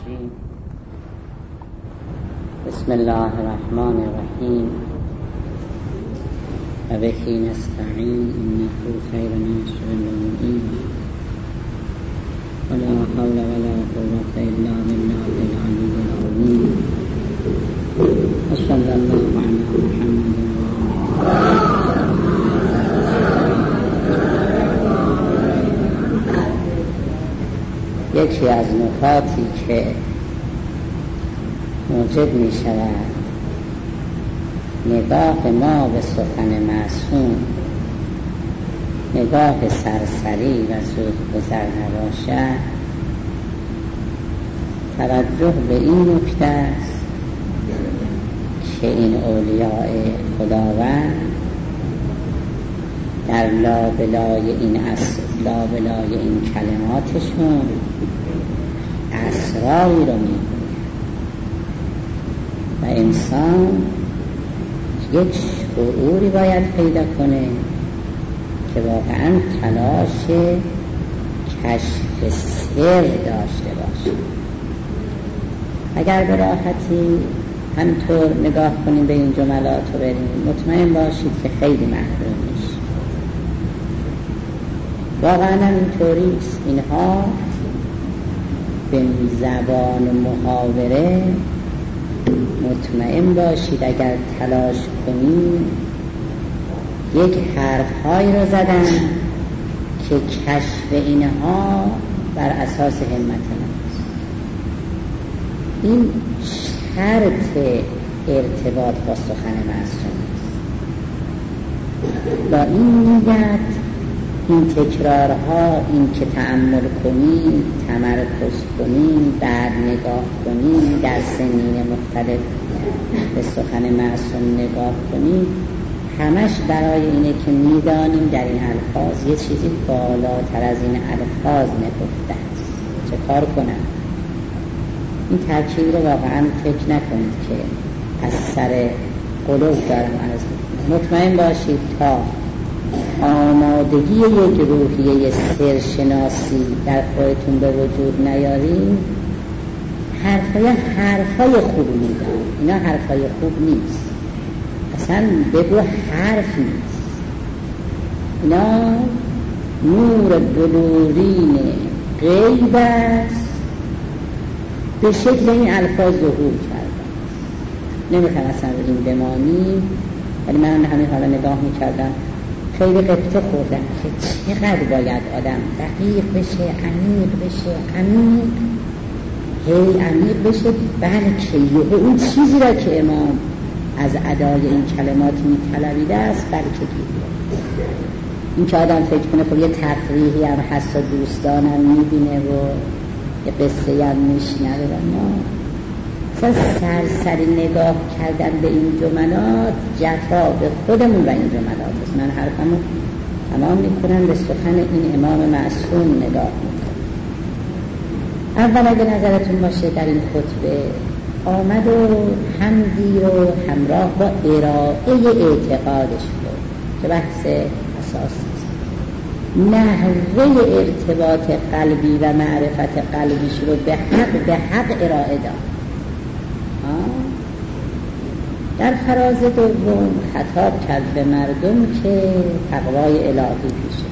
الرجيم. بسم الله الرحمن الرحيم. وبه نستعين إنه خير ناصر ومعين ولا حول ولا قوة إلا بالله العلي العظيم. وصلى الله على محمد یکی از نکاتی که موجب می شود نگاه ما به سخن معصوم نگاه سرسری و زودگذر نباشد، توجه به این نکته است که این اولیاء خداوند در لابلای این کلماتشون اسراری رو می‌گوید و انسان یک شعوری باید پیدا کنه که واقعا تلاش کشف سر داشته باشه. اگر به راحتی همطور نگاه کنیم به این جملات رو بریم، مطمئن باشید که خیلی محروم میشید. واقعا هم اینطوری است. اینها به زبان محاوره مطمئن باشید اگر تلاش کنید یک حرف‌هایی رو زدن که کشف اینها بر اساس همت ماست. این شرط ارتباط با سخن معصوم است. با این نیت این تکرارها، این که تأمل کنیم، تمرکز کنیم، بعد نگاه کنیم، در سنین مختلف به سخن معصوم نگاه کنیم، همش برای اینه که میدانیم در این الفاظ یه چیزی بالاتر از این الفاظ نهفته است. چه کار کنم؟ این ترکیب رو واقعا فکر نکنید که از سر قلوب دارم عرض میکنم. مطمئن باشید تا آمادگی یک روحیه سرشناسی در خودتون به وجود نیارید، حرفای خوب میدن. اینا حرفای خوب نیست، اصلا بگو حرف نیست. اینا نور بلورین غیب است به شکل این الفاظ ظهور کردن. نمیخوام اصلا رو این بمانیم، ولی من همین حالا نگاه میکردم خیلی قبطه خوردم که چقدر باید آدم دقیق بشه، عمیق بشه، عمیق بشه، بلکه اون چیزی را که امام از ادای این کلمات میطلبیده است بلکه گیره. این که آدم فکر کنه خب یه تفریحی هم هست و دوستانم میبینه و یه قصه هم میشنوه و نه، اصلا سرسری نگاه کردن به این جملات جفا به خودمون و این جملات است. من حرفمو تمام میکنم به سخن این امام معصوم نگاه میکنم. اول اگه نظرتون باشه در این خطبه آمد و حمدی رو همراه با ارائه اعتقادش بود که بحث اساسی است. نحوه ارتباط قلبی و معرفت قلبیش رو به حق ارائه داد. در فراز دوم خطاب کرد به مردم که تقوای الهی پیشه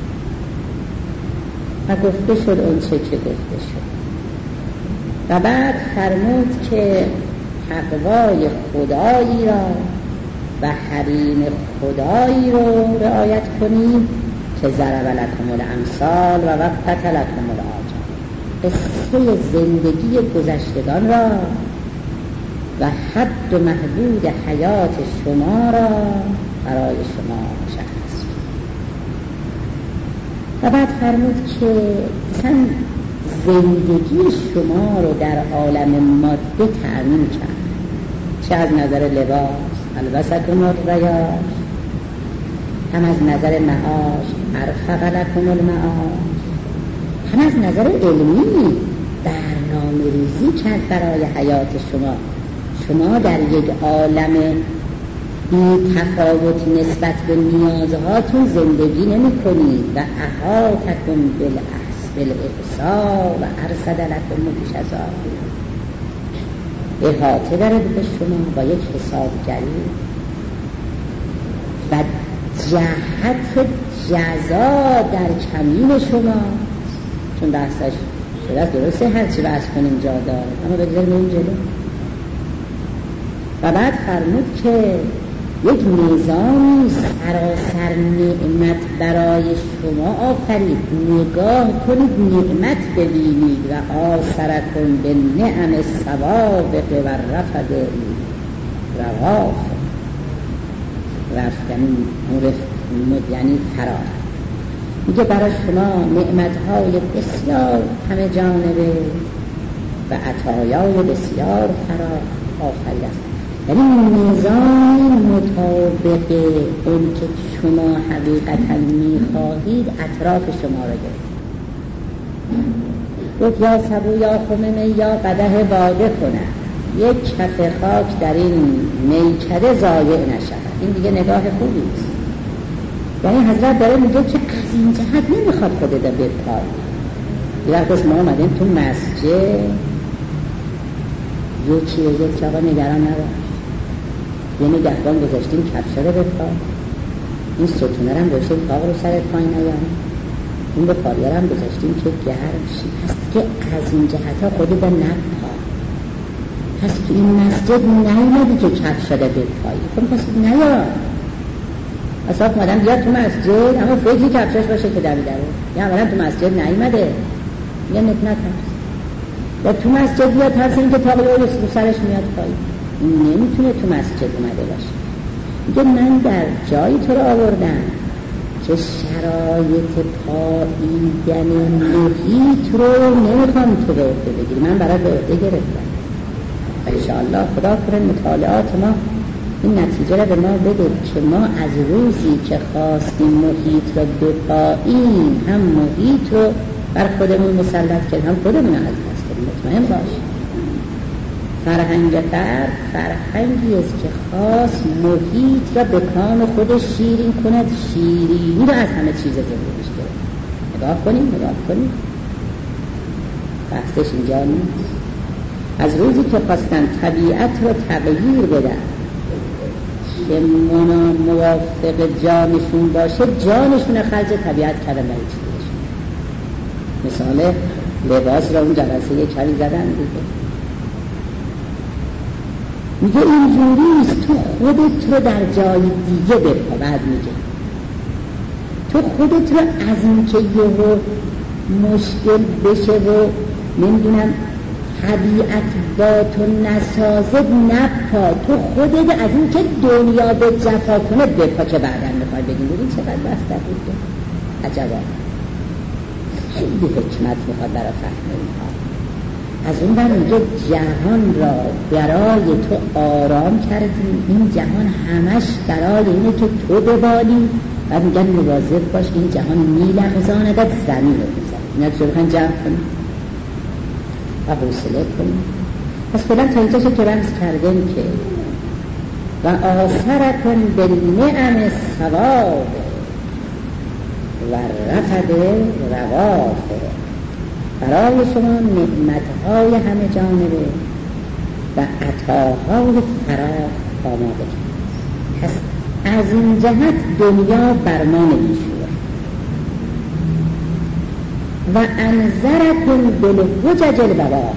و گفته شد اون چه که گفته شد و بعد فرمود که تقوای خدایی را و حریم خدایی رو رعایت کنید که ضرب لکم الامثال و وقت لکم الآجال. قصه زندگی گذشتگان را و حد و محدود حیات شما را برای شما مشخص کرد و بعد فرمود که اصلا زندگی شما رو در عالم ماده تأمین کرد، چه از نظر لباس البسکم الریاش، هم از نظر معاش ارفق لکم المعاش، هم از نظر علمی برنامه ریزی کرد برای حیات شما. شما در یک عالم بی تفاوت نسبت به نیازهاتون زندگی نمی کنید و احاطتون بالاحساب بالاحصاء و ارصد لکم الجزاء. احاطه دارد به شما با یک حسابگری و جهت جزا در کمین شما، چون بحثش شده درسته هرچی بحث کنیم جا داره، اما بگذاریم این جلو. و بعد فرمود که یک نظامی سراسر نعمت برای شما آفرید، نگاه کنید نعمت ببینید. و آثرکم به نعم السوابق و رفد رواف، رفت یعنی فرار. میگه برای شما نعمتهای بسیار همه جانبه و عطایای بسیار فرا آفریده است. یعنی نظام مطابق اون که شما حقیقتا میخواهید اطراف شما را گرفت. گفت یا سبو یا خممه یا قدح باده کنه، یک کف خاک در این میکده ضایع نشود. این دیگه نگاه خوبی است. یعنی حضرت داره میگه که از این جهت نمیخواد خودت بپای. یه وقت ما آمدیم تو مسجد، یکی بگه که آقا نگران نباش، یه نگهبان گذاشتیم کفشه رو بپا، این ستونه رو هم گذاشتیم پاق رو سر پایین نیام، این بخاریه رو هم گذاشتیم که گرم شید. هست که از این جهت ها خودت نپا. هست که این مسجد نیمدی که کفشه رو بپایی، خب پس نیام اصلا مادم بیاد تو مسجد، اما فکری کفشش باشه که دمی داره، یا اولا تو مسجد نیمده، یا نترس. یا تو مسجد بیاد ترس این که تاقی رو سرش میاد پایی، این نمیتونه تو مسجد اومده باشه. میگه من در جایی تو رو آوردم که شرایط پاییدن محیط رو نمیخوام تو به عهده بگیری، من برای به عهده گرفتم. و انشاءالله خدا کنه مطالعات ما این نتیجه رو به ما بده که ما از روزی که خواستیم محیط رو بپاییم، هم محیط رو بر خودمون مسلط کردیم، هم خودمون از دست کنیم. مطمئن باش فرهنگ غرب فرهنگی است که خواست محیط را به کام خودش شیرین کند، شیرینی رو از همه چیز زندگیش گرفت. نگاه کنیم بحثش اینجا نیست. از روزی که خواستن طبیعت رو تغییر بدن که موافق جانشون باشه، جانشون خرج طبیعت کردن برای چیزشون. مثال لباس را اون جلسه یک کمی زدن دیگه. میگه اینجوریست، تو خودت رو در جای دیگه بپا. بعد میگه تو خودت رو از این که یهو مشکل بشه و نمیدونم طبیعت با تو نسازد نپا، تو خودت از این که دنیا به جفا کنه بپا که بعدن میخوای بگیم. ببین چقدر بسته بود، عجبا خیلی حکمت میخواد برای فهم اینها. از اون بر میگه جهان را برای تو آرام کردیم، این جهان همش برای اینه که تو ببالی. و میگن مواظب باش این جهان میلغزاندت، زمین رو میزن. اینا چه بخواین جمع کنیم و حوصله کنیم. پس فعلا تا اینجا که رمز کردیم که و آثرکم بالنعم السواب و رفد رواف، برای شما نعمتهای همه جانبه و عطاهای فراخ آماده کرد. پس از این جهت دنیا بر ما نمیشوره. و انذرکم بالحجج البواق،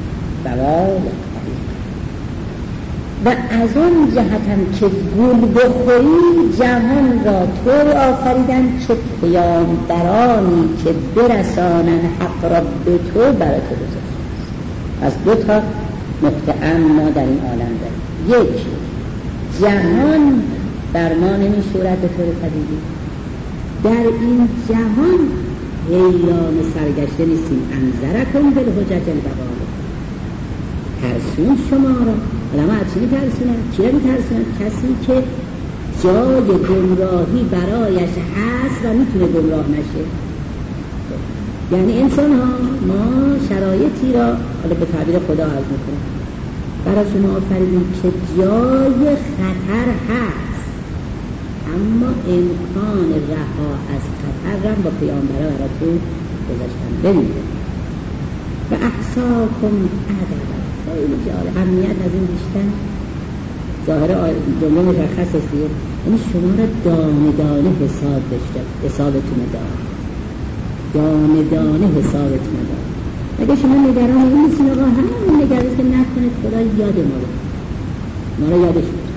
و از اون جهتم که گول بخوری جهان را طور آفریدن که پیامبرانی که برسانن حق را به تو برای تو بزرد. از دو تا نقطه ما در این عالم داریم. یک، جهان بر ما نمی شورد به طور طبیعی. در این جهان حیران سرگشته نیستیم. انذرکم بالحجج البواق، ترسون شما را. علما از چی میترسونن؟ چی را میترسونن؟ کسی که جای گمراهی برایش هست و میتونه گمراه نشه. یعنی انسان ها ما شرایطی را حالا به تعبیر خدا عرض میکنم برای شما آفریدیم که جای خطر هست، اما امکان رها از خطر را با پیامبره براتون گذاشتن. ببینید و احصاکم عددا، خیلی جالب، اهمیت از این بیشتر ظاهر جمله مشخص است دیگه، یعنی شما را دانه دانه حسابتون دار، دانه دانه حسابتون دار. اگه شما نگران این نیستین آقا همون نگرانید که نکنید خدا یاد ما رو یادش میاد.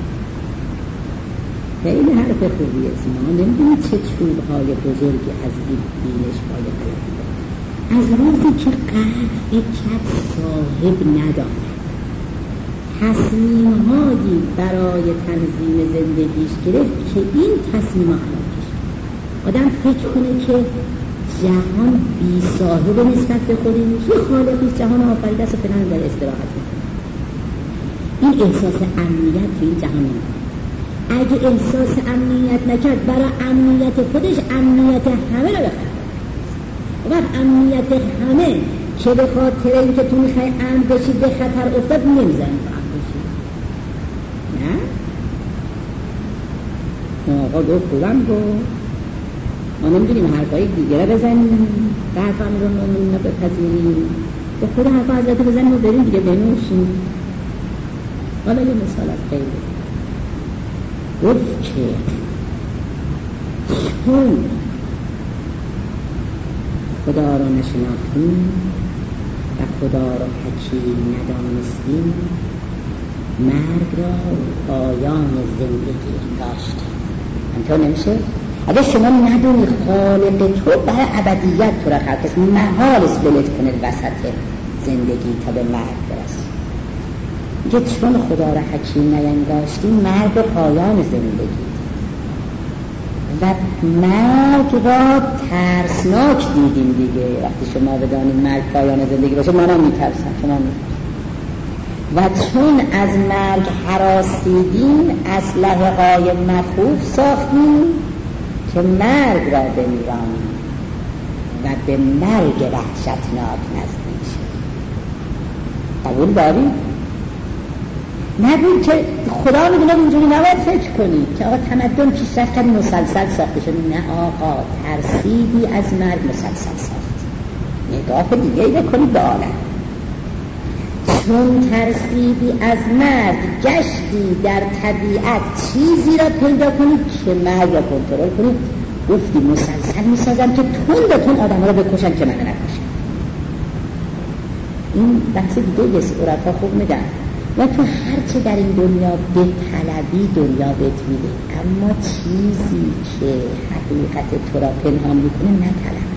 خیلی حرف خوبیه. ما نمیدونید چه چوب‌های بزرگی از این بینش‌های غلطی دارد. از روزی که قطع کت صاحب ندارد، تصمیم‌هایی برای تنظیم زندگیش گرفت که این تصمیم‌ها خلاقش. آدم فکر کنه که جهان بی صاحب نسبت به خودش، یه خالقی جهان آفریده است و فلان در استراحت می‌کنه. این احساس امنیت تو این جهان نمی‌کنه. اگه احساس امنیت نکرد، برای امنیت خودش امنیت همه رو بخواد. وقت امنیت همه که به خاطر اینکه تو میخوای امن بشی به خطر افتاد نمیزنی تو امن بشی. نه؟ آقا گفت خوبم گفت ما نمیدونیم حرفایی دیگه رو بزنیم، حرف امیر المومنین رو بپذیریم، به خود حرف حضرت بزنیم و بریم دیگه بنوشیم. حالا یه مثال از غیره گفت که چون خدا را نشناختیم و خدا را حکیم ندانستیم، مرگ را پایان زندگی داشتیم. همطور نمیشه؟ اگه شما ندونی خالق تو برای ابدیت تو را خلق است، محال است ولت کنه وسط زندگی تا به مرگ برسی. میگه چون خدا را حکیم نگاشتیم، مرگ پایان زندگی و مرگ را ترسناک دیدیم دیگه. وقتی شما بدانید مرگ پایان زندگی باشه، منم میترسم، شما میترسم. و چون از مرگ هراسیدیم، اسلحه‌های مخوف ساختیم که مرگ را بمیرانیم و به مرگ وحشتناک نزدیک شدیم. قبول داریم؟ نبود که خدا میدونه اینجوری نباید فکر کنی که آقا تمدن پیشرفت کرد مسلسل ساخته شد. نه آقا، ترسیدی از مرگ مسلسل ساخت. نگاه دیگه ای بکنید به عالم. چون ترسیدی از مرگ، گشتی در طبیعت چیزی را پیدا کنید که مرگ را کنترل کنید. گفتی مسلسل میسازم که تون آدم را بکشن که من نکشن. این بحث دیگه است، عرفا خوب میدن. و تو هرچه در این دنیا به طلبی دنیا بهت میده، اما چیزی که حقیقت تو را پنهان میکنه نطلب.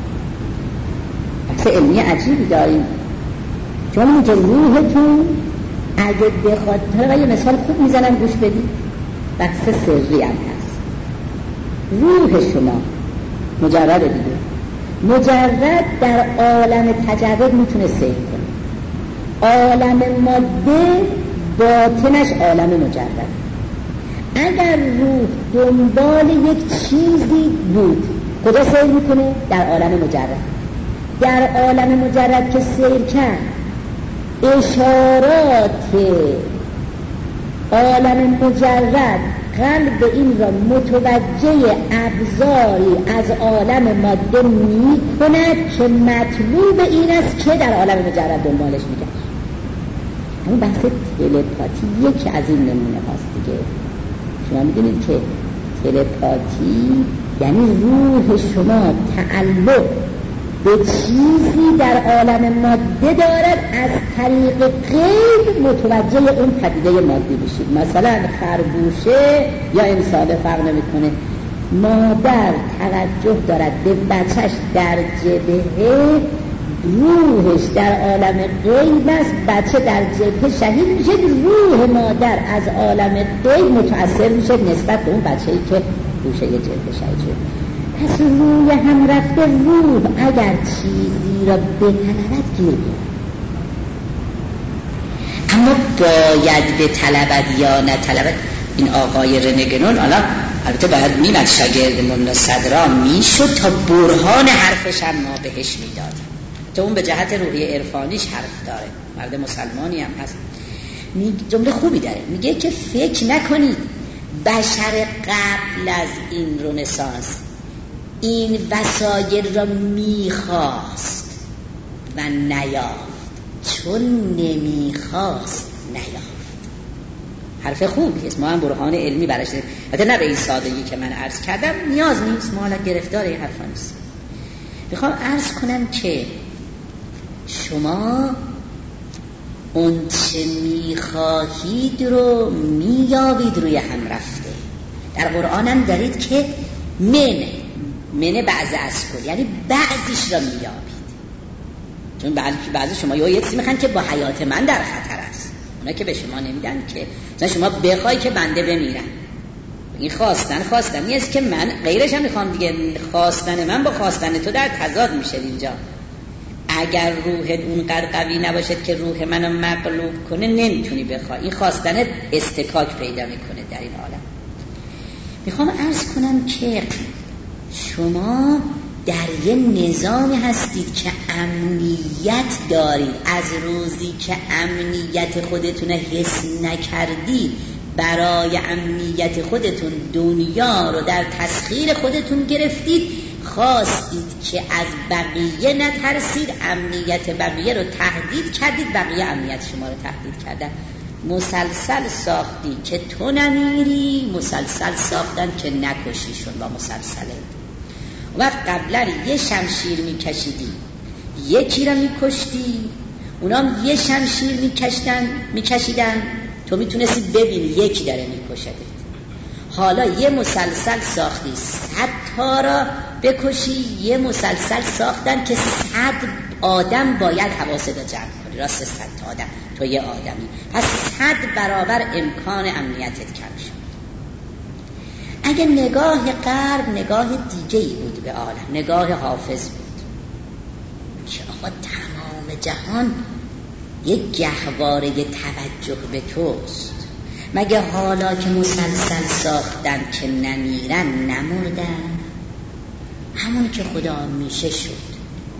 بحث علمی عجیبی داریم. چون اینجا روحتون اگه بخواد، حالا یه مثال خوب میزنم گوش بدید، بحث سری هم هست. روح شما مجرد دیگه، مجرد در عالم تجرد میتونه سیر کنه. عالم ماده باطنش عالم مجرد. اگر روح دنبال یک چیزی بود، کجا سیر میکنه؟ در عالم مجرد. در عالم مجرد که سیر کرد، اشارات عالم مجرد قلب این را متوجه ابزاری از عالم ماده می کند که مطلوب این است که در عالم مجرد دنبالش می گشت. اون بحث تلپاتی یکی از این نمونه هاست دیگه. شما می دونید که تلپاتی یعنی روح شما تعلق به چیزی در عالم ماده دارد، از طریق غیب متوجه اون پدیده مادی بشید. مثلا خرگوشه یا انسان فرق نمیکنه، مادر توجه دارد به بچهش در جبهه، روحش در عالم غیب است، بچه در جبهه شهید میشه، روح مادر از عالم غیب متأثر میشه نسبت به اون بچه‌ای که گوشه جبهه شهید شد. پس روی هم رفته روح اگر چیزی را بطلبد گیر بیاد. اما باید بطلبد یا نطلبد. این آقای رنگنون البته باید میمد شاگرد ملا صدرا میشد تا برهان حرفش هم ما بهش میدادیم، تا اون به جهت روحی عرفانیش حرف داره، مرد مسلمانی هم هست. جمله خوبی داره، میگه که فکر نکنید بشر قبل از این رنسانس این وسایل را میخواست و نیافت، چون نمیخواست نیافت. حرف خوبی است، ما هم برهان علمی براش داریم، البته نه به این سادگی که من عرض کردم، نیاز نیست، ما حالا گرفتار این حرفا نیست. میخوام عرض کنم که شما اون چه میخواهید رو مییابید روی هم رفته. در قرآن هم دارید که من بعض از کل، یعنی بعضیش را مییابید. چون بعضی شما یه چیزی میخوان که با حیات من در خطر است، اونا که به شما نمیدن که مثلا شما بخوای که بنده بمیرم. این خواستن نیست که من غیرش هم میخوام دیگه. خواستن من با خواستن تو در تضاد میشه اینجا. اگر روحت اونقدر قوی نباشد که روح منو مغلوب کنه نمیتونی بخوای. این خواستن استکاک پیدا میکنه در این عالم. میخوام عرض کنم که شما در یه نظامی هستید که امنیت دارید. از روزی که امنیت خودتون حس نکردید، برای امنیت خودتون دنیا رو در تسخیر خودتون گرفتید، خواستید که از بقیه نترسید، امنیت بقیه رو تهدید کردید، بقیه امنیت شما رو تهدید کردن. مسلسل ساختی که تو نمیری، مسلسل ساختن که نکشیشون با مسلسله. وقت قبلا یه شمشیر میکشیدی، یکی رو میکشتی، اونام یه شمشیر میکشیدن، تو میتونستی ببینی یکی داره میکشده. حالا یه مسلسل ساختی 100 تا را بکشی، یه مسلسل ساختن که 100 آدم باید حواست رو جمع کنی. راست 100 تا آدم، تو یه آدمی، پس 100 برابر امکان امنیتت کم شد. اگه نگاه غرب نگاه دیگه‌ای بود به عالم، نگاه حافظ بود که آقا تمام جهان یک گهواره توجه به توست، مگه حالا که مسلسل ساختن که نمیرن نمردن؟ همون که خدا میشه شد.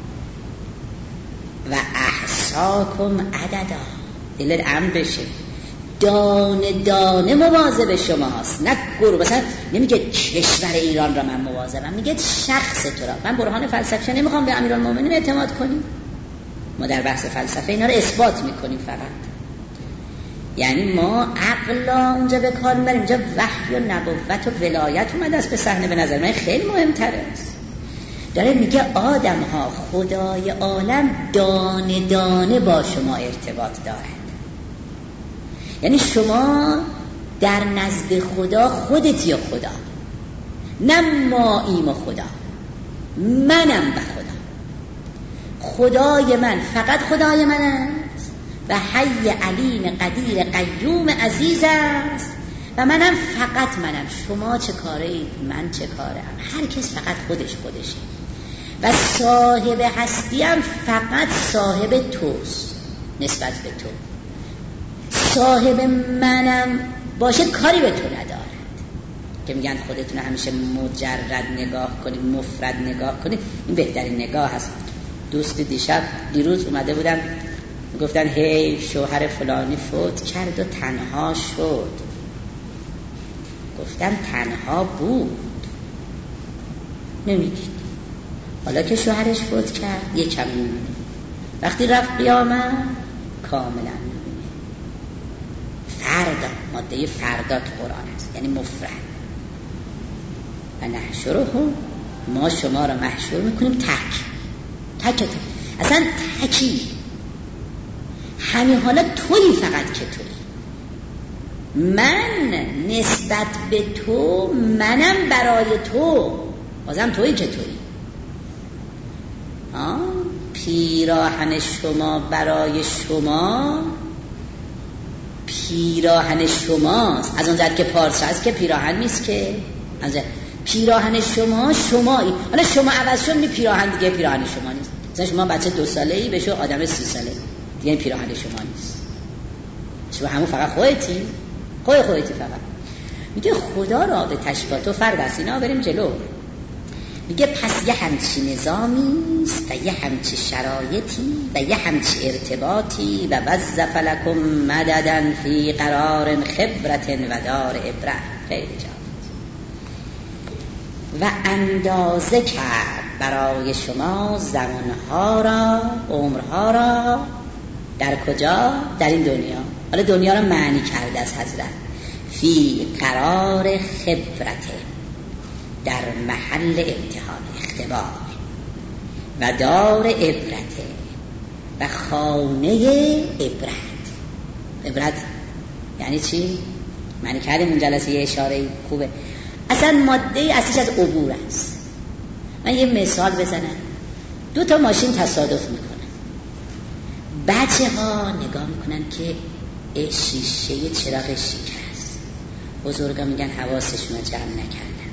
و احصاکم عددا، دلت امن بشه، دانه دانه مواظب شماست، نه گروه. مثلا نمیگه کشور ایران را من مواظبم، میگه شخص تو را. من برهان فلسفه نمیخوام به امیرالمومنین اعتماد کنیم، ما در بحث فلسفه اینا رو اثبات میکنیم فقط. یعنی ما عقلا اونجا به کار میبریم، اونجا وحی و نبوت و ولایت اومده است به صحنه. به نظر من خیلی مهمتره است. داره میگه آدم ها، خدای عالم دانه دانه با شما ارتباط دارد. یعنی شما در نزد خدا خودتی و خدا، نه ماییم و خدا، منم به خدا. خدای من فقط خدای من است و حی علیم قدیر قیوم عزیز است و منم فقط منم. شما چه کاره اید، من چه کارم، هر کس فقط خودشه و صاحب هستیم فقط صاحب توست نسبت به تو. صاحب منم باشه کاری به تو ندارد. که میگن خودتون همیشه مجرد نگاه کنید، مفرد نگاه کنید، این بهترین نگاه هست. دوست دیروز اومده بودن گفتن هی شوهر فلانی فوت کرد و تنها شد. گفتم تنها بود، نمیگید. حالا که شوهرش فوت کرد یه کمی میمونه، وقتی رفت قیامت کاملا میمونه. فردا، ماده فردا تو قرآن هست، یعنی مفرد. و نحشرهم، ما شما را محشور میکنیم تک اصلا تکی. همین حالا تویی، فقط که تویی. من نسبت به تو، منم برای تو، بازم تویی که تویی. پیراهن شما برای شما، پیراهن شماست. از اون جهت که پارچه است که پیراهن نیست که، از پیراهن شمایی. حالا شما عوض شد می پیراهن دیگه پیراهن شما نیست. مثلا شما بچه 2 ساله‌ای بشو آدم 30 ساله، دیگه پیراهن شما نیست. شما همون فقط خودتی فقط. میگه خدا را به تشبیهات و فرد است. اینا بریم جلو. میگه پس یه همچی نظامی است و یه همچی شرایطی و یه همچی ارتباطی و وظف لکم مددن فی قرار خبرت و دار عبرت. خیلی جالب. و اندازه کرد برای شما زمانها را، عمرها را. در کجا؟ در این دنیا. حالا دنیا را معنی کرده از حضرت فی قرار خبرته، در محل امتحان اختبار، و دار عبرته، و خانه عبرت یعنی چی؟ معنی کردیم اون جلسه یه اشاره خوبه. اصلا ماده اصلیش از عبور است. من یه مثال بزنم. 2 ماشین تصادف میکنن، بچه ها نگاه میکنن که شیشه چراغ شکست، بزرگا میگن حواسشون رو جمع نکردن.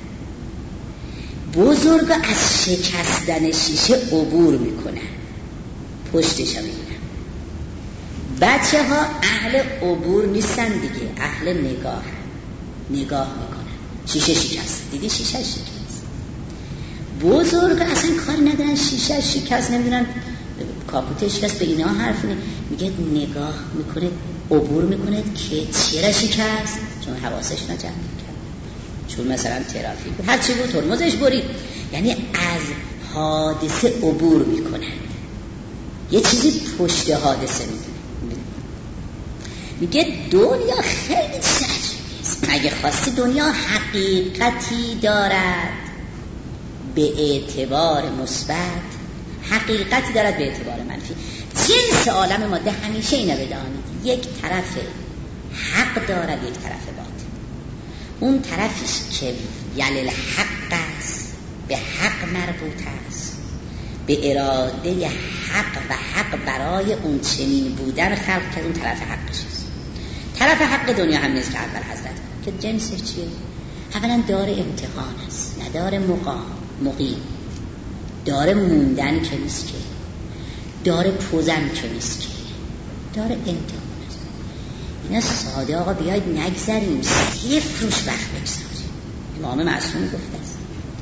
بزرگا از شکستن شیشه عبور میکنن، پشتش رو میبینن. بچه ها اهل عبور نیستن دیگه، اهل نگاه میکنن. شیشه شکست، دیدی شیشه شکست. بزرگا اصلا کاری ندارن شیشه شکست، نمیدونن کاپوتش شکست، به اینا حرف میگه نگاه میکنه، عبور میکنه که چرا شکست، چون حواسش نجمع کرد، چون مثلا ترافیک هر چی بود ترمزش برید. یعنی از حادثه عبور میکنه، یه چیزی پشت حادثه میدونه. میگه دنیا خیلی سجیست. اگه خواستی دنیا حقیقتی دارد به اعتبار مثبت، حقیقتی دارد به اعتبار منفی. جنس عالم ماده همیشه اینو بدانید، یک طرف حق دارد، یک طرف باطل. اون طرفش که یل حق است، به حق مربوط است، به اراده حق و حق برای اون چنین بودن خلق کرد، اون طرف حقش است. طرف حق دنیا هم نیست که اول حضرت که جنسش چیه؟ اولا دار امتحان است، نه دار مقیم. دار موندن که نیست، که دار پوزن که نیست، که دار امتحان است. اینا ساده آقا بیاید نگذاریم، صفر روش وقت بگذاریم. امام معصوم گفته است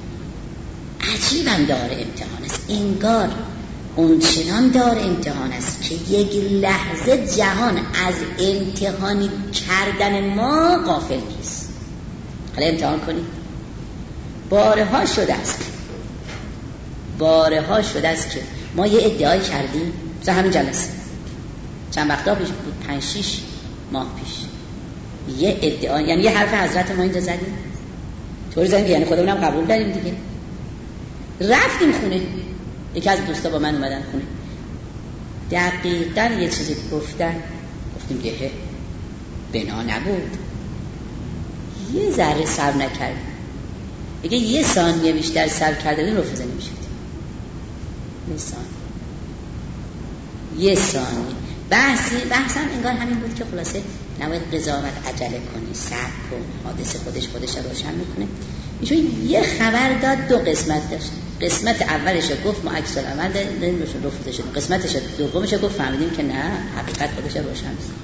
عجیبا دار امتحان است. انگار اون چنان دار امتحان است که یک لحظه جهان از امتحانی کردن ما غافل نیست. حالا امتحان کنید. بارها شده است که ما یه ادعای کردیم، مثلا همین جلسه چند وقتا پیش بود، 5-6 ماه پیش، یه ادعا، یعنی یه حرف حضرت ما اینجا زدیم، طوری زدیم یعنی خودمونم قبول داریم دیگه. رفتیم خونه، یکی از دوستا با من اومدن خونه، دقیقاً یه چیزی گفتیم که بنا نبود، یه ذره صبر نکردیم. دیگه یه ثانیه بیشتر صبر کردن رفضه نمیشد. یه ثانیه بحثم انگار همین بود که خلاصه نباید قضاوت عجله کنی، صبر کن، حادثه خودش رو روشن میکنه. ایشون یه خبر داد، 2 قسمت داشت. قسمت اولش گفت ما عکس العمل داریم رفضه شد، قسمتش دومش گفت فهمیدیم که نه، حقیقت خودش رو روشن میکنه.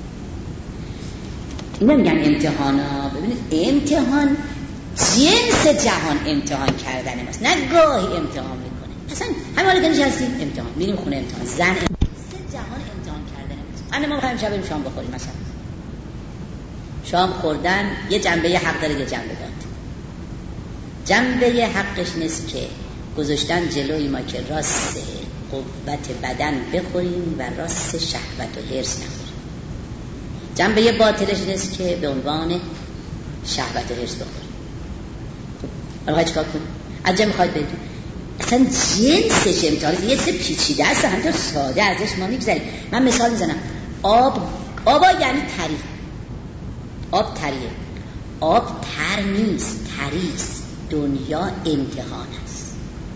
اینا میگن امتحانا. ببینید امتحان جنس جهان امتحان کردن ماست، نه گاهی امتحان میکنه. اصلا همه حالا دنیش هستیم امتحان، میریم خونه امتحان، زن جهان امتحان کردن ماست. اما ما میخوایم شب بریم شام بخوریم، مثلا شام خوردن یه جنبه حق داره، یه جنبه داد. جنبه حقش نیست که گذاشتن جلوی ما که راست قوت بدن بخوریم و راست شهوت و حرص نخوریم. جنبه باطلش نیست که به عنوان شهوت و حرص بخوریم. حالا چیکار کنیم؟ عجب میخواید بدون اصلا جنسش امتحانه، یه چیز پیچیده است، همینطور ساده ازش ما میگذاریم. من مثال میزنم. آب یعنی تری. آب تریه. آب تر نیست، تریست. دنیا امتحان است.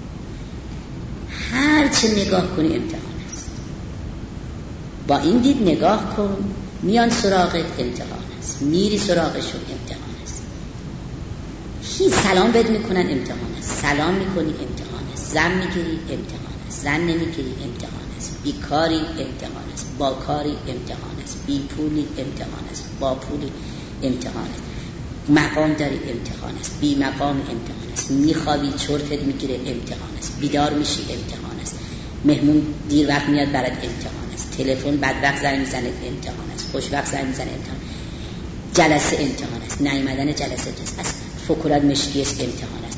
هر چه نگاه کنی امتحان است. با این دید نگاه کن، میان سراغ امتحان است، میری سراغشون امتحان است. سلام بد میکنن امتحان است، سلام میکنی امتحان است، زن میگیری امتحان است، زن نمیگیری امتحان است، بیکاری امتحان است، با کاری امتحان است، بی پولی امتحان است، با پولی امتحان است، مقام داری امتحان است، بی مقام امتحان است، میخوابی چرتت میگیره امتحان است، بیدار میشی امتحان است، مهمون دیر وقت میاد برات امتحان است، تلفن بد وقت زنگ میزنه امتحان است، خوش وقت زنگ میزنه امتحان است، جلسه امتحان است، نیامدن جلسه است، فکرات مشکی است امتحان است،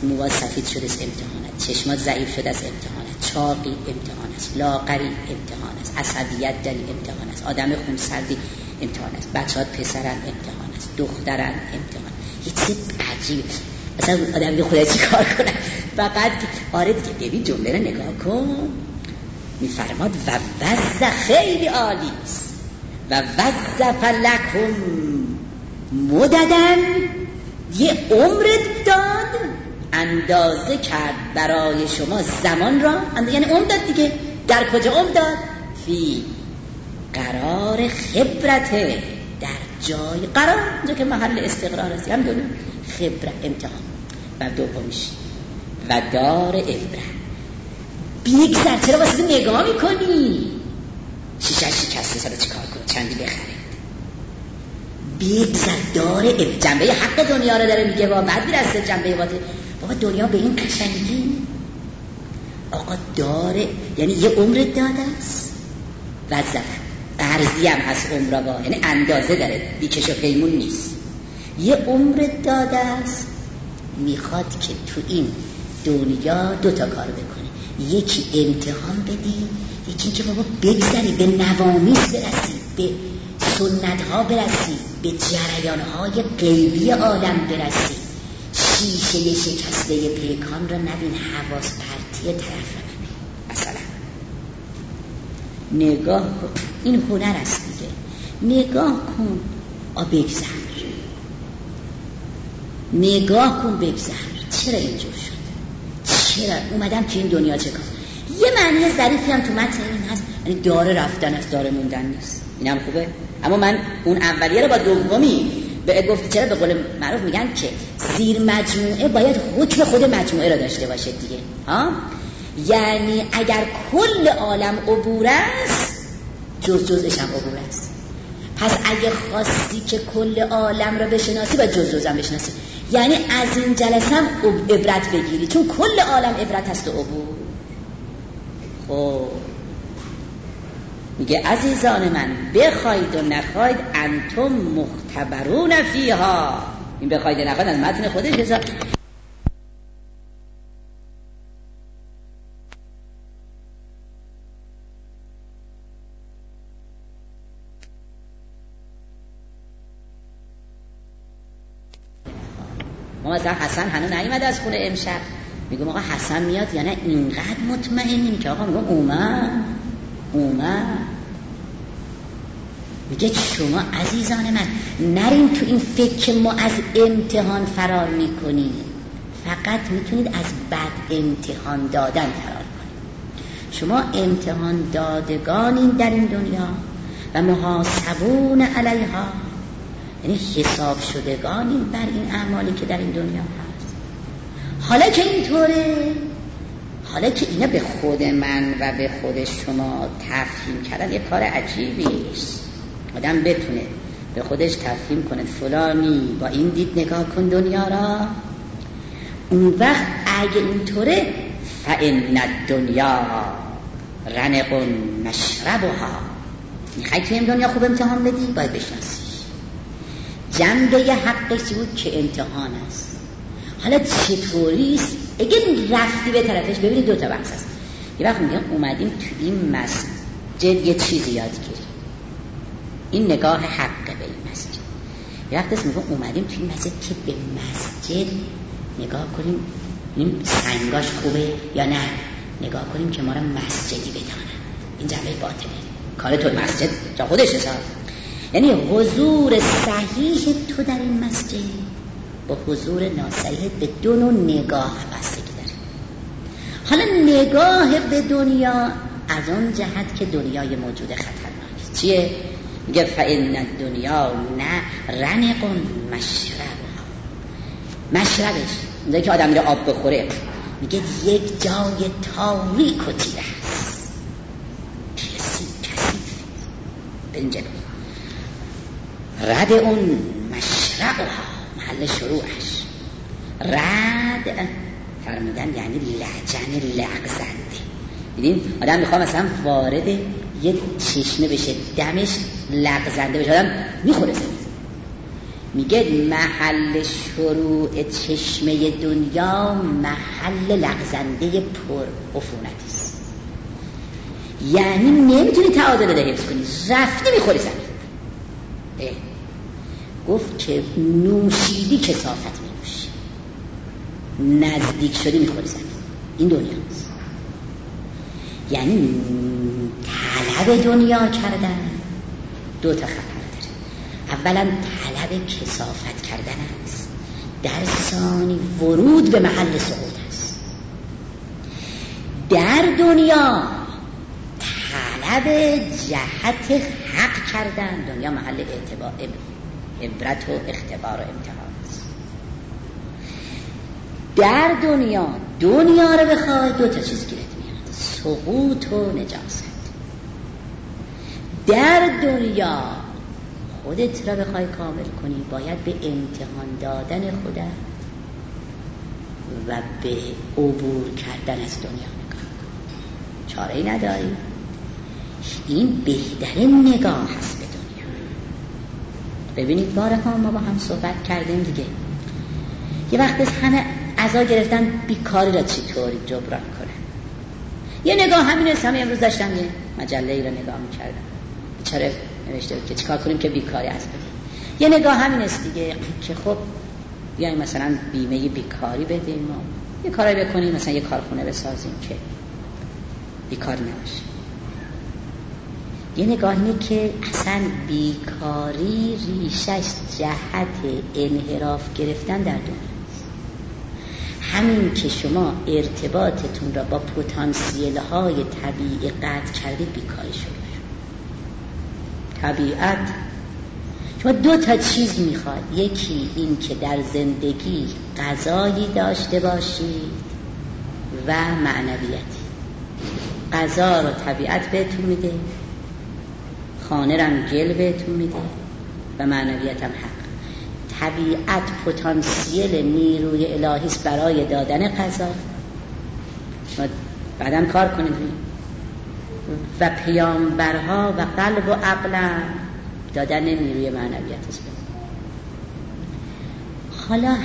موها سفید شده است امتحان است، چشمات ضعیف شده است امتحان است، چاقی امتحان است، لاغری امتحان است، عصبیت داری امتحان است، آدم خونسردی امتحان است، بچه‌ها پسرن امتحان است، دخترن امتحان. هیچ چیز عجیبه. مثلا آدم میگه خدا چی کار کنه؟ فقط آره دیگه. ببین جمله رو نگاه کن، میفرماد و وضع خیلی عالی است و وظف لکم مددن، یه عمرت داد، اندازه کرد برای شما زمان را، یعنی عمر داد دیگه. در کجا عمر داد؟ فی قرار خبرته، در جای قرار، اونجا که محل استقرار است، هم دونه خبرت امتحان. و دومیش و دار عبرت، بیگذر. چرا واسه نگاه میکنی؟ شیشه شکسته سالا چی کار کنه؟ چندی بخره؟ بیگذر. دار جنبه حق دنیا رو داره میگه، بعد میرسه جنبه باطل. بابا دنیا به این قشنگی آقا داره، یعنی یه عمر داده است، وظف قرضی هم هست عمر با، یعنی اندازه داره، بیکش و پیمون نیست. یه عمر داده است، میخواد که تو این دنیا دوتا کار بکنه، یکی امتحان بدی، یکی که بابا بگذری، به نوامیس برسی، به سنت ها برسی، به جریان های غیبی عالم برسی. شیشه شکسته پیکان رو نبین، حواس پرتی طرف رو نبین. مثلا نگاه کن، این هنر است دیگه. نگاه کن بگذر، نگاه کن بگذر. چرا اینجور شد؟ چرا اومدم که این دنیا چه کار؟ یه معنی ظریفی هم تو متن این هست، یعنی داره رفتن است، داره موندن نیست. اینم خوبه. اما من اون اولیه رو با دومی به گفت. چرا به قول معروف میگن که زیر مجموعه باید حکم خود مجموعه را داشته باشه دیگه. یعنی اگر کل عالم عبور است، جزش هم عبور است. پس اگه خواستی که کل عالم را بشناسی باید جز هم بشناسی. یعنی از این جلسه هم عبرت بگیری، چون کل عالم عبرت هست و عبور. خب میگه عزیزان من، بخواید و نخواید انتم مختبرون فیها. این بخواید و نخواید از متن خودش حساب. ما مثلا حسن هنوز نیومد از خونه امشب، میگم آقا حسن میاد یا نه؟ اینقدر مطمئنیم که آقا میگم اومد. میگه شما عزیزان من نرین تو این فکر که ما از امتحان فرار میکنیم، فقط میتونید از بد امتحان دادن فرار کنید. شما امتحان دادگانین در این دنیا و محاسبون علیها، یعنی حساب شدگانین بر این اعمالی که در این دنیا هست. حالا که اینطوره، حالا که اینا به خود من و به خود شما تفهیم کردن، یه کار عجیبیست. آدم بتونه به خودش تفهیم کنه فلانی با این دید نگاه کن دنیا را، اون وقت اگه اینطوره فإن الدنیا رنق مشربها، میخوای که این دنیا خوب امتحان بدی باید بشناسی جنبه حقش بود که امتحان است. حالا چطوریست؟ اگه رفتی به طرفش، ببینید دو تا بحث هست. یه وقت میگم اومدیم تو این مسجد یه چیزی یاد گیریم، این نگاه حق به این مسجد. یه وقت هست میگم اومدیم تو این مسجد که به مسجد نگاه کنیم این سنگاش خوبه یا نه، نگاه کنیم که ما را مسجدی بدانن. این جنبه باطنه. کار تو مسجد جا خودش حساب، یعنی حضور صحیح تو در این مسجد با حضور ناصحیح به دو نوع نگاه بستگی داره. حالا نگاه به دنیا از اون جهت که دنیای موجود خطرناک چیه؟ میگه فإن الدنیا نه رنق مشربها، مشربش اونجایی که آدم میره آب بخوره، میگه یک جای تاریک و تیره هست، کسی به اینجا رد اون مشربها، محل شروعش. رد فرمودن یعنی لجن لغزنده. دیدین آدم میخواه مثلا وارد یه چشمه بشه، دمش لغزنده بشه، آدم میخوره زمین. میگه محل شروع چشمه دنیا محل لغزنده پر عفونتی است. یعنی نمیتونی تعادل رو حفظ کنی، رفتی میخوری زمین. گفت که نوشیدی کثافت می‌نوشی، نزدیک شدی میخوری زمین. این دنیاست. یعنی طلب دنیا کردن دو تا خطر داره. اولا طلب کثافت کردن است، در ثانی ورود به محل سقوط است. در دنیا طلب جهت حق کردن، دنیا محل عبرت و اختبار و امتحان است. در دنیا رو بخوای دو تا چیز گیرت میاد، سقوط و نجاست. در دنیا خودت را بخوای کامل کنی باید به امتحان دادن خودت و به عبور کردن از دنیا نگاه کن. چاره‌ای نداری. این بهترین نگاه هست به دنیا. ببینید بارها ما با هم صحبت کردیم دیگه. یه وقت همه عزا گرفتن بیکاری را چطوری جبران کنن. یه نگاه همین است. همه امروز داشتم یه مجله ای را نگاه می‌کردم، بیچاره نوشته بود که چیکار کنیم که بیکاری هست. یه نگاه همین است دیگه که خب بیایم مثلا بیمه بیکاری بدیم و یه کاری بکنیم، مثلا یه کارخونه بسازیم که بیکاری نباشه. یه نگاه اینه که اصلا بیکاری ریشش جهت انحراف گرفتن در دنیاست. همین که شما ارتباطتون را با پتانسیل های طبیعی قطع کردید بیکاری شد. طبیعت شما دو تا چیز میخواد، یکی این که در زندگی غذایی داشته باشید و معنویتی. غذا رو طبیعت بهتون میده، خانه رو هم گل بهتون میده و معنویت هم حق. طبیعت پتانسیل نیروی الهی است برای دادن غذا، شما بعداً کار کنید، و پیامبرها و قلب و عقل دادن نیروی معنویت است. حالا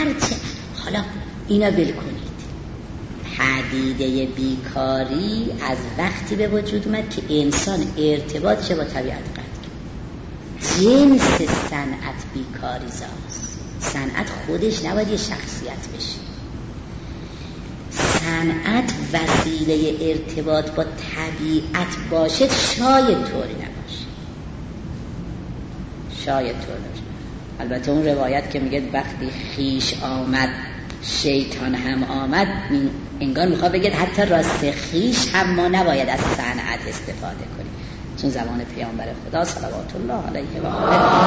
اینا ول کنید. پدیده بیکاری از وقتی به وجود اومد که انسان ارتباطش با طبیعت قطع کرد. جنس صنعت بیکاری زاست. صنعت خودش نباید یه شخصیت بشه. صنعت وسیله ارتباط با طبیعت باشه، شاید طوری نباشه. البته اون روایت که میگه وقتی خیش آمد شیطان هم آمد، انگار میخواد بگه حتی راست خیش هم ما نباید از صنعت استفاده کنیم، چون زمان پیامبر خدا صلوات الله علیه و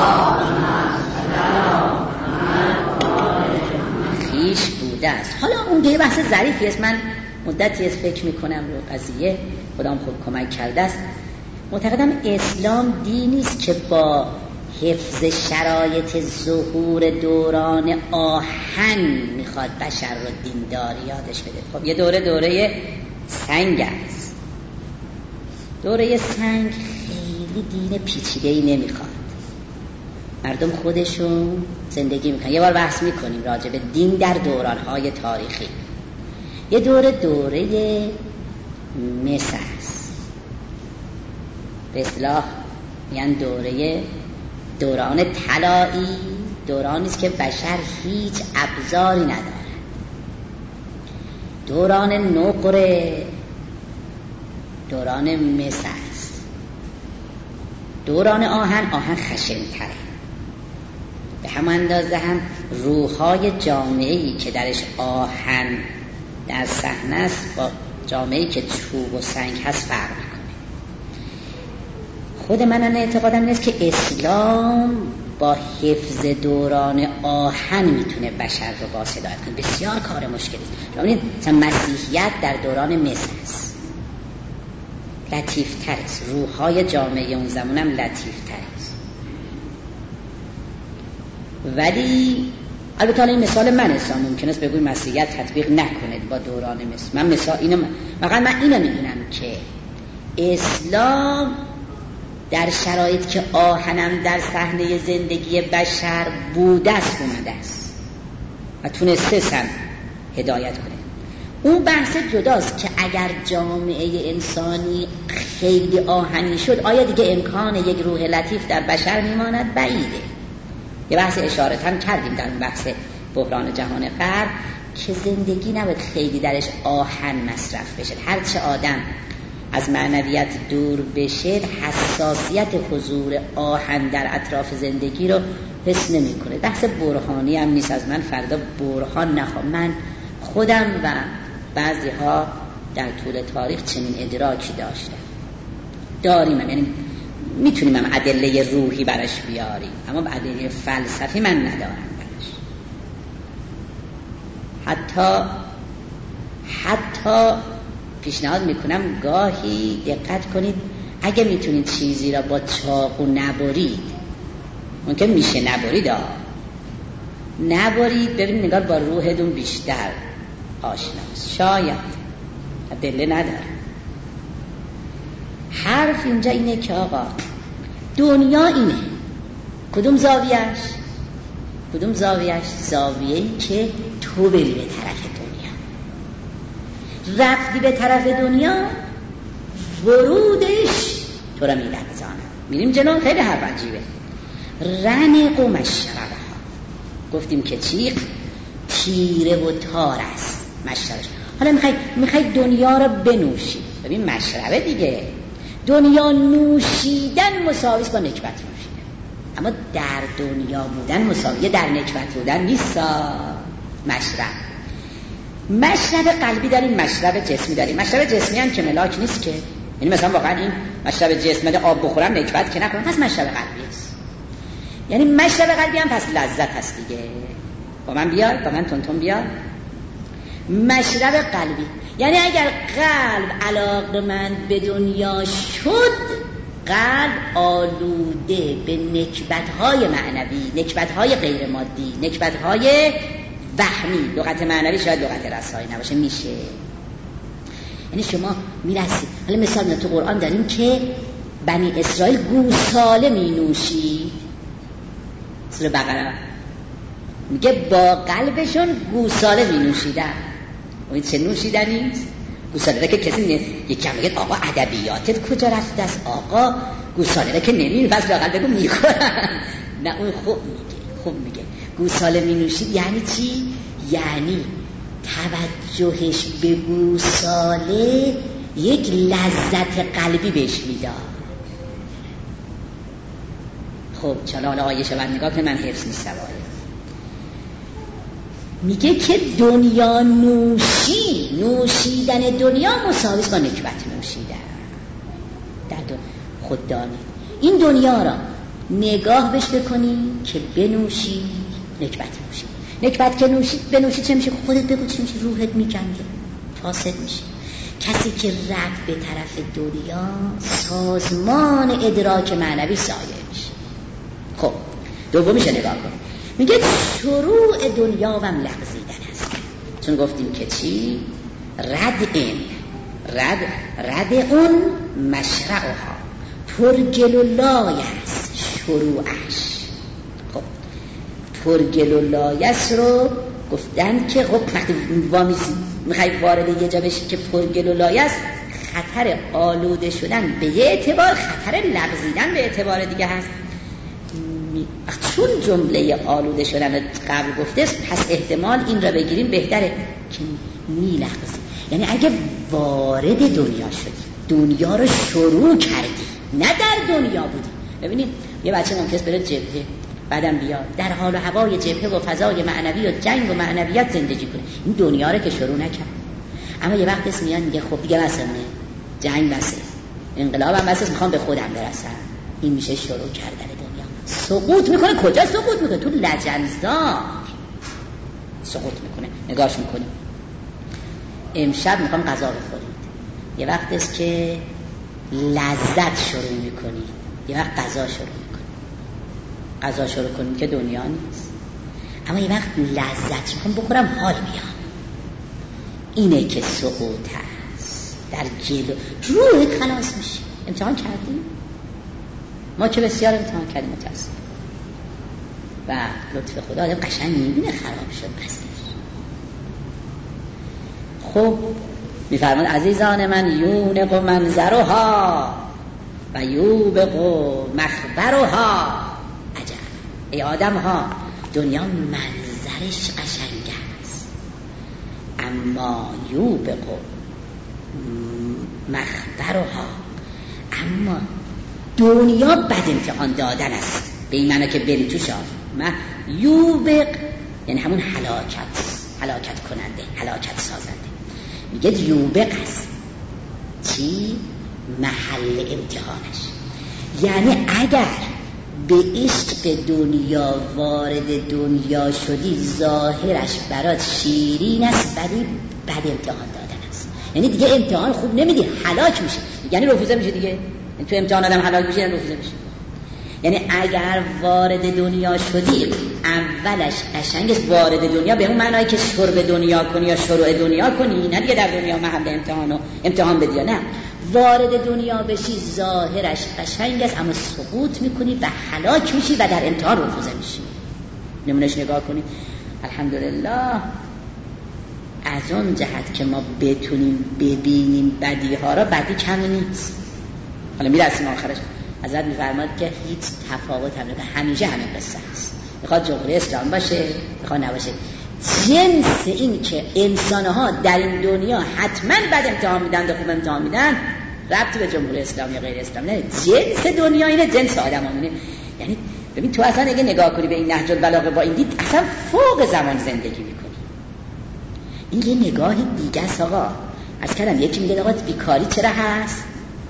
آله خیش بوده است. حالا اون یه بحث ظریفی است. من مدتی از فکر میکنم رو قضیه، خدام خوب کمک کرده است. معتقدم اسلام دینی است که با حفظ شرایط ظهور دوران آهن میخواد بشر رو دینداری یادش بده. خب یه دوره سنگ است. دوره سنگ خیلی دین پیچیده‌ای نمیخواد. مردم خودشون زندگی میکنن. یه بار بحث میکنیم راجع به دین در دورانهای تاریخی. یه دوره مصر است. به اصطلاح میگن دوران طلایی، دورانی است که بشر هیچ ابزاری ندارد. دوران نقره دوران مصر است. دوران آهن خشن‌تره. به هم اندازه هم روح‌های جامعه‌ای که درش آهن در صحنه است با جامعه‌ای که چوب و سنگ هست فرق می‌کنه. خود من اعتقادم نیست که اسلام با حفظ دوران آهن میتونه بشر رو باز هدایت کنه. بسیار کار مشکلی است. ببینید مثلا مسیحیت در دوران مصر است، لطیف‌تر است. روح‌های جامعه اون زمان هم لطیف‌تر است. ولی البته این مثال من است، ممکن است بگوی مسیحیت تطبیق نکنید با دوران مصر. من اینو میدونم که اسلام در شرایط که آهنم در صحنه زندگی بشر بوده است اومده است و تونسته هدایت کنه. اون بحث جداست که اگر جامعه انسانی خیلی آهنی شد آیا دیگه امکان یک روح لطیف در بشر میماند؟ بعیده. یه بحث اشارت هم کردیم در اون بحث بحران جهان غرب که زندگی نباید خیلی درش آهن مصرف بشه. هرچه آدم از معنویت دور بشه حساسیت حضور آهن در اطراف زندگی رو حس نمی کنه. بحث برهانی هم نیست، از من فردا برهان نخوام. من خودم و بعضی ها در طول تاریخ چنین ادراکی داریم، یعنی میتونیم هم ادله روحی برش بیاریم اما ادله فلسفی من ندارم برش. حتی پیشنهاد میکنم گاهی دقت کنید اگه میتونید چیزی را با چاقو نبرید، ممکن میشه نبرید ببینید نگار با روحتون بیشتر آشناست. شاید ادله نداره. حرف اینجا اینه که آقا دنیا اینه. کدوم زاویهش؟ زاویه‌ای که تو بری به طرف دنیا. رفتی به طرف دنیا ورودش تو را می‌لرزانه. میریم جلو. خیلی حرف عجیبه. رنق و مشربه ها گفتیم که چیق تیره و تار است مشربش. حالا میخوای دنیا را بنوشی. ببین مشربه دیگه. دنیا نوشیدن مساویست با نکبت نوشیدن، اما در دنیا بودن مساویه در نکبت بودن نیست. مشرب قلبی داریم، مشرب جسمی داریم. مشرب جسمی هم که ملاک نیست که، یعنی مثلا واقعا این مشرب جسمی ده آب بخورم نکبت که نکنم، پس مشرب قلبی است. یعنی مشرب قلبی هم پس لذت هست دیگه. با من تونتون بیار. مشرب قلبی یعنی اگر قلب علاقمند به دنیا شد، قلب آلوده به نکبت‌های معنوی، نکبت‌های غیر مادی، نکبت‌های وهمی. لغت معنوی شاید لغت رسایی نباشه، میشه. یعنی شما میرسید. حالا مثلا تو قرآن داریم که بنی اسرائیل گوساله می نوشید. سوره بقره میگه با قلبشون گوساله می نوشیدن. اون چه نوشیدنیست؟ گوساله که کسی یکی میگه آقا ادبیاتت کجا رفته است؟ آقا گوساله که نمیره بس لااقل بگو میخورن. نه اون خوب میگه گوساله می نوشید. یعنی چی؟ یعنی توجهش به گوساله یک لذت قلبی بهش میداد. خب چلا حالا آیه شبن نگاه که من حفظ نیستم. میگه که دنیا نوشیدن دنیا مساویست با نکبت نوشیدن. خود دانید این دنیا را نگاه بهش بکنی که بنوشی، نکبت نوشی. نکبت که بنوشی چه میشه؟ خودت بگو چه میشه؟ روحت میجنگه، فاسد میشه. کسی که رفت به طرف دنیا سازمان ادراک معنوی سایه میشه. خب دومیش نگاه کن. میگه شروع دنیا و لغزیدن است. چون گفتیم که چی؟ رد اون مشرعها پرگل و لای است شروعش. خب پرگل و لای است رو گفتن که خب وقتی میخوای وارد یه جا بشی که پرگل و لای است، خطر آلوده شدن به یه اعتبار، خطر لغزیدن به اعتبار دیگه هست. چون جمله آلوده شدن قبل گفته است، پس احتمال این را بگیریم بهتره که میلغزی. یعنی اگه وارد دنیا شدی، دنیا رو شروع کردی، نه در دنیا بودی. ببینید یه بچه ممکنه بره جبهه، بعدم بیاد در حال و هوای جبهه و فضای معنوی و جنگ و معنویت زندگی کنه. این دنیا رو که شروع نکرد. اما یه وقت اسم میاد میگه خب دیگه بسه، جنگ بسه، انقلابم بسه، میخوام به خودم برسم. این میشه شروع کردن دنیا. سقوط میکنه. کجا سقوط میکنه؟ تو لجنزار سقوط میکنه. نگاش میکنیم امشب میخوام غذا بخورید، یه وقت است که لذت شروع میکنی، یه وقت غذا شروع میکنی. غذا شروع کنیم که دنیا نیست، اما یه وقت لذت میخوام بخورم حال بیام. اینه که سقوط هست. در جلو روحت خلاص میشه. امتحان کردیم؟ ما که بسیار امتحان کردیم متاسف و لطف خدا آدم قشنگ میبینه خراب شد مسیر. خب میفرماد عزیزان من یونق منظرها و یوبق مخبرها. عجب ای آدم ها، دنیا منظرش قشنگ است اما یوبق مخبرها، اما دنیا بد امتحان دادن است. به این معنی که بری توش یوبق یعنی همون هلاکت کننده، هلاکت سازنده. میگه یوبق است چی؟ محل امتحانش. یعنی اگر به عشق دنیا وارد دنیا شدی ظاهرش برات شیرین است ولی بد امتحان دادن است. یعنی دیگه امتحان خوب نمیدی، هلاک میشه. یعنی رفوزه میشه دیگه. تو امتحان آدم هلاک میشه یعنی رفوزه میشه. یعنی اگر وارد دنیا شدی اولش قشنگ است وارد دنیا به اون معنایی که شرب دنیا کنی یا شروع دنیا کنی، نه دیگه در دنیا محل امتحان بدی، نه وارد دنیا بشی ظاهرش قشنگ است اما سقوط میکنی و هلاک میشی و در امتحان رفوزه میشی. نمونهش نگاه کنید. الحمدلله از اون جهت که ما بتونیم ببینیم بدی ها را، بدی کمی نیست. حالا میرسیم آخرش. حضرت میفرماد که هیچ تفاوت هم نمیکنه، همیشه همین قصه است. میخواد جمهوری اسلام باشه میخواد نباشه، جنس این که انسانها در این دنیا حتما بد امتحان میدن و خوب امتحان میدن ربطی به جمهوری اسلام یا غیر اسلام نه. جنس دنیا اینه، جنس آدم ها اینه. یعنی ببین تو اصلا اگه نگاه کنی به این نهج البلاغه با این دید اصلا فوق زمان زندگی میکنی. این یه نگاهی دیگه است آقا. از کردم یکی میگه آقا بیکاری چرا هست،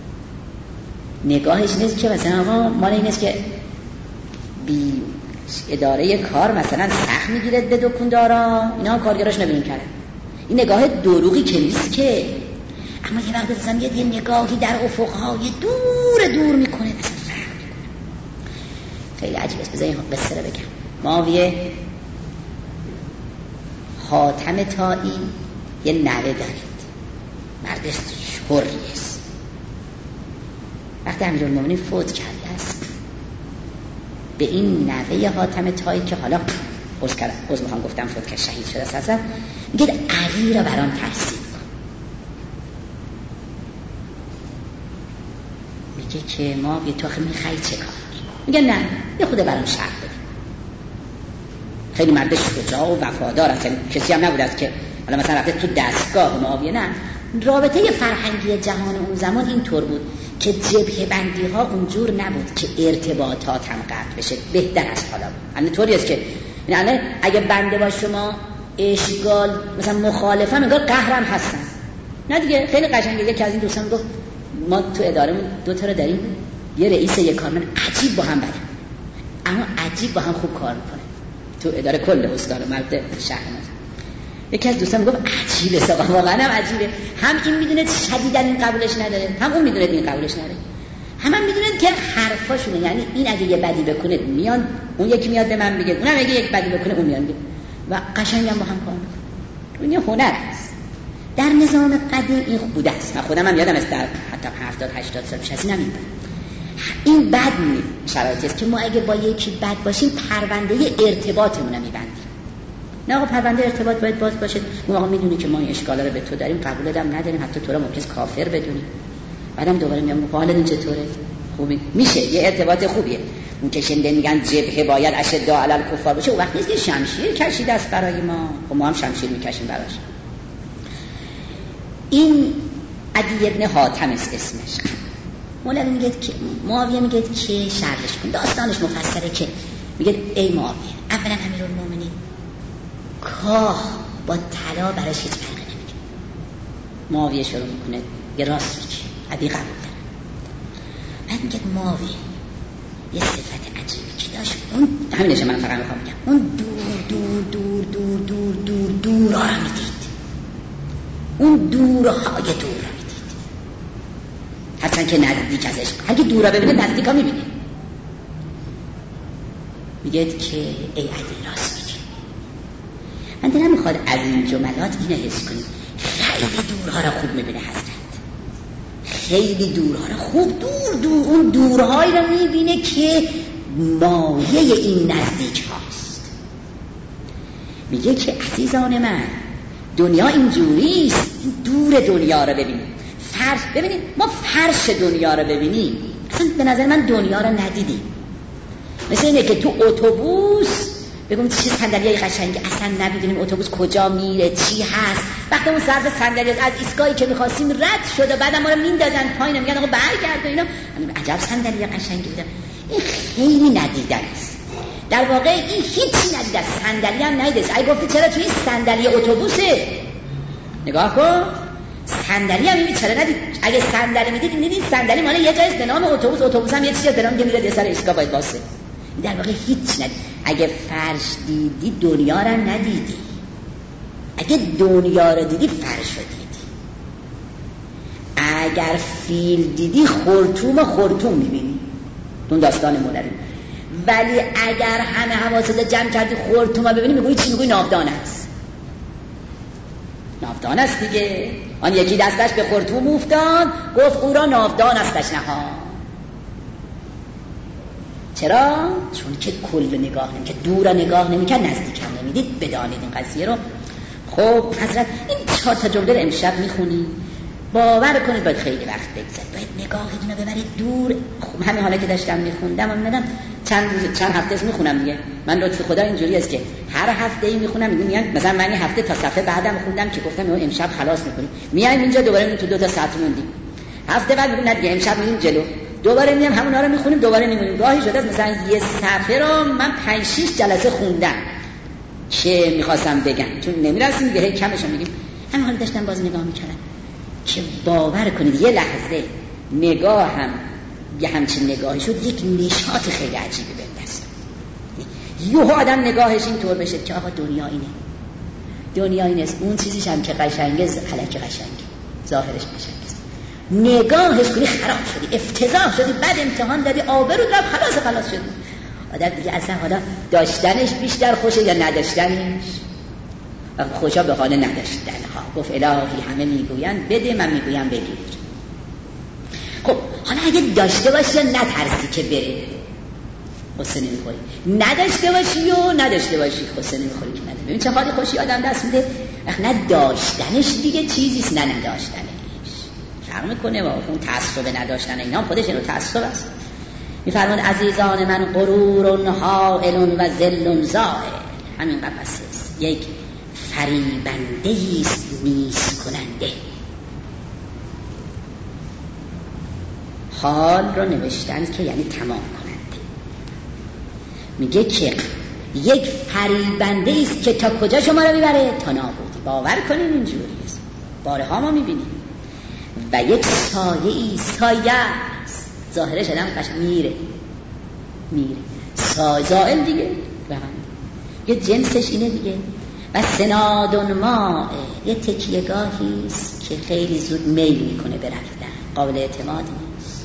نگاهش نیست که مثلا آقا مال این است که بی اداره کار مثلا سخت میگیره به دکاندارا، اینا هم کارگراش نبینیم کرده. این نگاه دروغی که نیست که، اما یه وقت مثلا یه نگاهی در افقهای دور میکنه مثلا فرق میکنه. خیلی عجیب است. بذارید قصه رو بگم. معاویه حاتم طایی یه نوه دارید، مرد شهری است. وقتی امیرالمومنین فوت کرده است به این نوه حاتم طایی که حالا عذر میخوام گفتم فوت کرد شهید شده است، میگه علی را برام تحصیل کن. میگه که ما به تو میخوای چه کار؟ میگه نه یه خود برام شرط بده. خیلی مرد شجاع و وفادار است، کسی هم نبود است که حالا مثلا رفته تو دستگاه معاویه، نه. رابطه فرهنگی جهان اون زمان اینطور بود که جبهه بندی ها اونجور نبود که ارتباطات هم قطع بشه، بهتر از حالا بود. الان طوری است که یعنی اگه بنده با شما اشغال مثلا مخالفم انگار قهرم هستن، نه دیگه. خیلی قشنگه. یکی از این دوستان گفت ما تو ادارمون دو تا رو داریم، یه رئیس یه کارمند عجیب با هم بدن اما عجیب با هم خوب کار میکنه تو اداره کل استان مرد شهر ما. یکی از دوستان گفت عجیبه ساقا، واقعا هم عجیبه. هم این میدونه شدیداً این قبولش نداره، هم اون میدونه این قبولش نداره. هم میدونن که حرفاشونه، یعنی این اگه یه بدی بکنه میان، اون یکی میاد به من میگه، اونم اگه یک بدی بکنه اون میاد میگه و قشنگ هم با هم کار میکنه. این هنر است. در نظام قدیم این بوده است. من خودم هم یادم است در حتی 70-80 سال پیش از این همین این بد شرایطی است که ما اگه با یکی بد باشیم پرونده ارتباطمون رو میبندیم. نه آقا پرونده ارتباط باید باز باشه. اون آقا میدونی که ما این اشکالا رو به تو داریم، قبول دادم نداریم، حتی تو رو ممکنه کافر بدونیم. بعدم دوباره میگم حالت این چطوره؟ خوبی میشه، یه ارتباط خوبیه. اون که شنده میگن جبهه باید اشداء علی الکفار باشه، اون وقت نیست که شمشیر کشیده است برای ما. خب ما هم شمشیر میکشیم براش. این عدی ابن حاتم است اسمش. مولوی میگه که معاویه میگه که شرحش کن. داستانش مفصله که میگه ای معاویه، اولا امیرالمومنین کاه با طلا براش هیچ فرقی نمیکنه. معاویه شروع میکنه یه راست میگه، عدی قبول داره. بعد میگه معاویه یه صفت عجیبی که داشت، اون همینشه من فقط میخوام بگم، اون دورها رو میدید، اون دورهای دور رو میدید، حتی که نزدیک ازش، اگه دور رو ببینه نزدیک ها میبینه. میگه که ای عدی راست میگه. من دلم میخواد از این جملات اینو حس کنید، خیلی دورها رو خوب میبینه حضرت، خیلی دورها رو خوب دور اون دورهایی رو میبینه که مایه این نزدیک هاست. میگه که عزیزان من دنیا اینجوریست، دور دنیا رو ببینیم. فرش ببینید، ما فرش دنیا رو ببینیم، اصلا به نظر من دنیا رو ندیدیم. مثل اینه که تو اتوبوس بگم چه صندلی قشنگی، اصلا نمیدونیم اتوبوس کجا میره، چی هست. وقتی اون صرف صندلی از ایستگاهی که می‌خواستیم رد شده، بعدم ما رو میندازن پایین، میگن آقا برگرد و اینا. عجب صندلی قشنگی بوده. این خیلی ندیدن است. در واقع این هیچی ندیده، صندلی هم ندیده. اگه گفته چرا توی صندلی اتوبوسه، نگاه کن، صندلی هم چرا ندید؟ اگه صندلی میدید صندلی مال یه جایست به نام اتوبوس، اتوبوس هم یه چیزی به نام میره سر ایستگاه باید واسه. در واقع هیچ ندید. اگه فرش دیدی دنیا رو ندیدی، اگه دنیا رو دیدی فرش رو دیدی. اگر فیل دیدی خرطوم میبینی، اون داستان مولوی. ولی اگر همه حواست جمع کردی خرطوم رو ببینی، میگوی چی؟ میگوی ناودان است. ناودان است دیگه. آن یکی دستش به خرطوم افتاد، گفت او را ناودان استش نهاد. چرا؟ چون که کل نگاه نمی که دور نگاه نمی که نزدیک هم نمیدید. بدانید این قضیه رو. خب حضرت این 4 تا جمله رو امشب میخونید، باور کنید باید خیلی وقت بگذارید، باید نگاهتون رو ببرید دور. خب همین حالا که داشتم میخوندم اومدم چند هفته از میخونم دیگه. من لطف خدا اینجوری است که هر هفته ای میخونم، میگن مثلا من این هفته تا صفحه بعدم خوندم که گفتم امشب خلاص میکنیم، میایم اینجا دوباره میریم تو 2 تا ساعت موندیم. هفته بعد میگم نه دیگه امشب میریم جلو، دوباره میام همونا رو میخونیم، دوباره میمونیم. گاهی شده مثلا یه صفحه رو من 5-6 جلسه خوندم که میخواستم بگم، چون نمیرسیم دیگه، کمش میگیم. همین حالا داشتم باز نگاه میکردم که باور کنید یه لحظه نگاهم یه همچین نگاهی شد، یک نشاط خیلی عجیبی به دست یه آدم نگاهش اینطور بشه که آقا دنیا این است. اون چیزیش هم که قشنگه خلک قشنگه، ظاهرش قشنگه، نگاهش کنی خراب شدی، افتضاح شدی، بعد امتحان دادی، آبرو رفت، خلاص شدی. آدم دیگه اصلا حالا داشتنش بیشتر خوشه یا نداشتنش؟ خوشا به حال نداشتن ها. گفت الهی همه میگوین بده، من میگویم بگیر. خب حالا اگه داشته باشی یا نترسی که بره، قصه نمیخوری. نداشته باشی و نداشته باشی قصه نمیخوری که نداشته. ببین چه حالی خوشی آدم دست میده. نه داشتنش دیگه چیزیست، نه نداشتنش فرق میکنه با اون تعصب نداشتن. اینا خودش اینو تعصب است. میفرماد عزیزان من غرور حائل و ذل زائل. همین قفسه است، یک فریبنده است نیست کننده. حال رو نوشتن که یعنی تمام کننده. میگه که یک فریبنده است که تا کجا شما رو میبره؟ تا نابودی. باور کنین اینجوری است. بارها ما میبینیم. و یک سایه است، ظاهرش هم قشنگ میره زائل دیگه، یه جنسش اینه دیگه. و سنادون ما، یه تکیه‌گاهی است که خیلی زود میل میکنه به رفتن، قابل اعتماد نیست.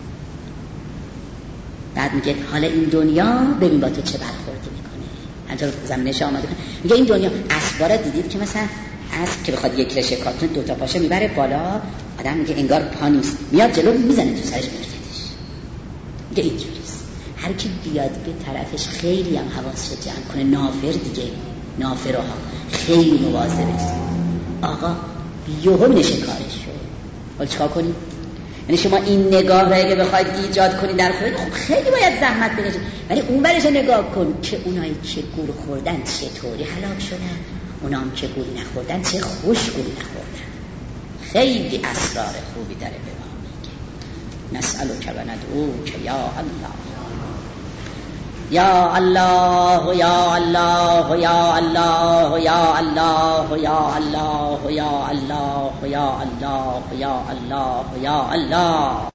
بعد میگه حالا این دنیا ببین با تو چه برخوردی میکنه. همطور زمینش آماده کنه. میگه این دنیا اسبارا دیدید که مثلا اسب که بخواد یک رشه کار کنه 2 تا پاشو میبره بالا، آدم میگه انگار پا نیست، میاد جلو میزنه تو سرش میگیرتش. میگه اینجوریست. هر کی بیاد به طرفش خیلی هم حواسش جمع کنه. نافر دیگه، نافرها خیلی مواظبه. آقا یهو نشه کارش شد. حالا چیکار کنیم؟ یعنی شما این نگاه را اگه بخواید ایجاد کنید در خودت، خب خیلی باید زحمت بکشید، ولی اون برش نگاه کن که اونایی که گور خوردن چطوری هلاک شدن، اونام که گور نخوردن چه خوش گور نخوردن. خیلی اسرار خوبی داره به ما میگه. نسألک و ندعوک یا الله، یا الله یا الله یا الله یا الله یا الله یا الله یا الله یا الله یا الله.